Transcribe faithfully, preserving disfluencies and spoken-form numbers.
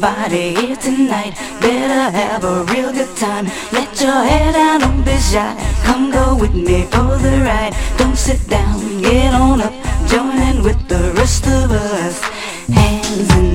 everybody here tonight. Better have a real good time. Let your hair down, don't be shy. Come go with me for the ride. Don't sit down, get on up, join in with the rest of us. Hands in